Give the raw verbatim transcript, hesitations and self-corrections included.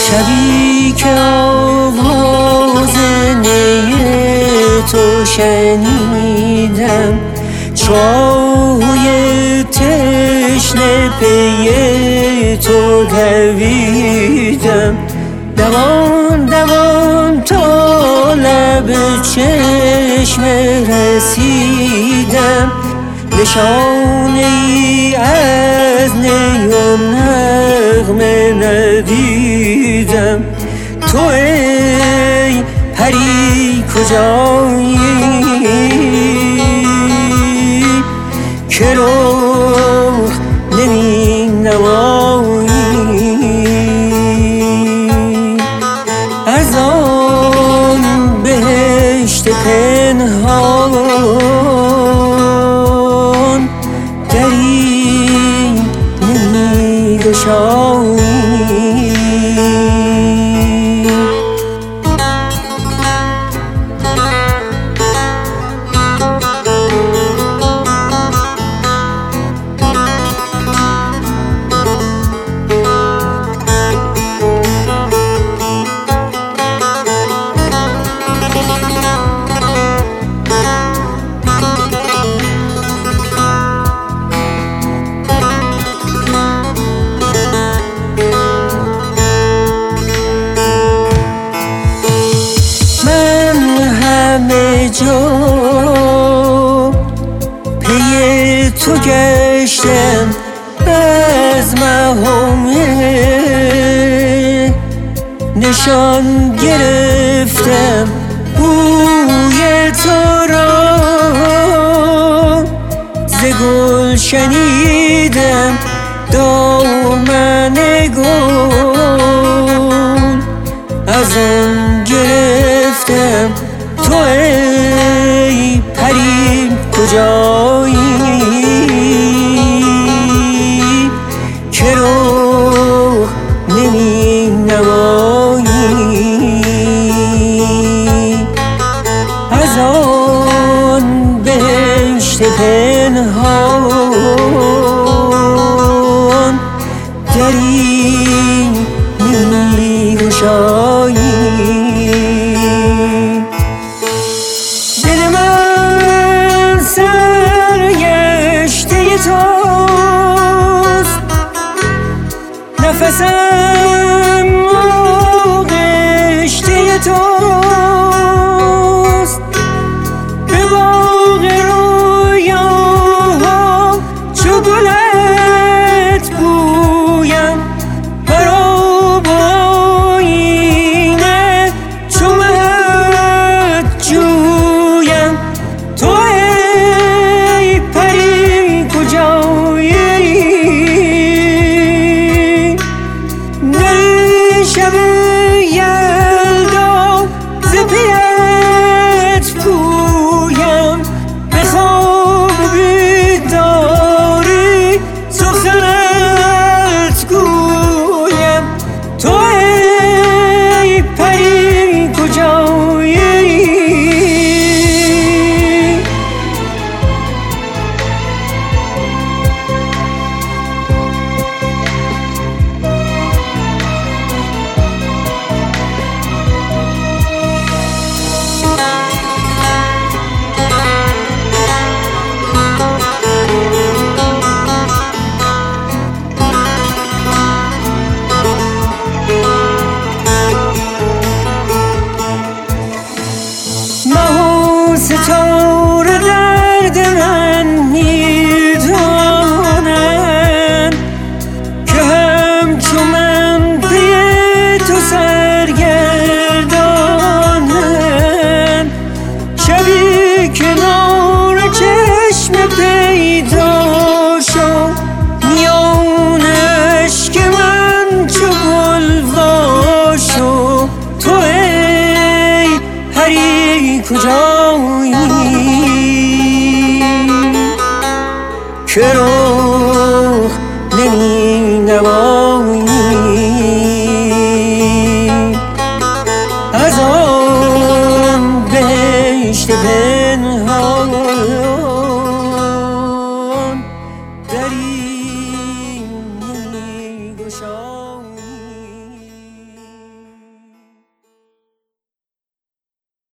شبی که آواز نی تو شنیدم، چاهوی تشنه پی تو دویدم، دوان دوان تا لب چشم رسیدم، نشانه ای از نی و نغمه ندیدم. تو ای پری کجایی که روح نمی نمایی، از آن بهشت پنهان دری نمی گشایی. همه جا پی تو گشتم، از مهامه نشان گرفتم بوی تو را، ز گل شنیدم دامن گل، از آن گرفتم. تو ای پری کجایی که روح نمی نمایی، از آن بهشت پنهان دری نمی گشایی. نفسم آغشته توست، به باغ رویاها چو گلت بویم، برا آینه چو مهت جویم. تو ای پری کجایی شب یلدا ز پیت پویم، به خواب بیداری سخنت گویم. تو ای پری کجایی ستاره درد من میدانند که همچو من پی تو سرگردانند، شبی کنار چشم پیدا شد میان اشک من چو گل وا شد. تو ای پری کجایی که